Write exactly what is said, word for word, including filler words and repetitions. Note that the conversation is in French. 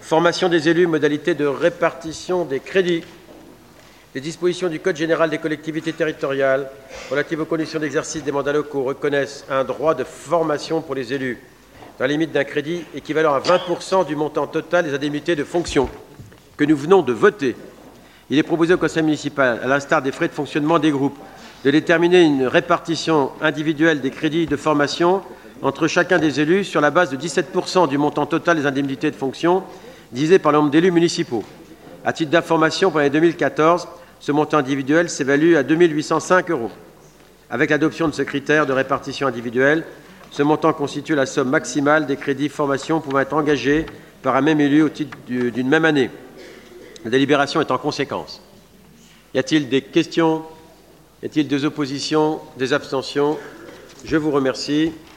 Formation des élus, modalité de répartition des crédits. Les dispositions du Code général des collectivités territoriales relatives aux conditions d'exercice des mandats locaux reconnaissent un droit de formation pour les élus, dans la limite d'un crédit équivalent à vingt pour cent du montant total des indemnités de fonction que nous venons de voter. Il est proposé au Conseil municipal, à l'instar des frais de fonctionnement des groupes, de déterminer une répartition individuelle des crédits de formation entre chacun des élus sur la base de dix-sept pour cent du montant total des indemnités de fonction divisé par le nombre d'élus municipaux. À titre d'information, pour l'année deux mille quatorze, ce montant individuel s'évalue à deux mille huit cent cinq euros. Avec l'adoption de ce critère de répartition individuelle, ce montant constitue la somme maximale des crédits formation pouvant être engagés par un même élu au titre d'une même année. La délibération est en conséquence. Y a-t-il des questions? Y a-t-il des oppositions? Des abstentions? Je vous remercie.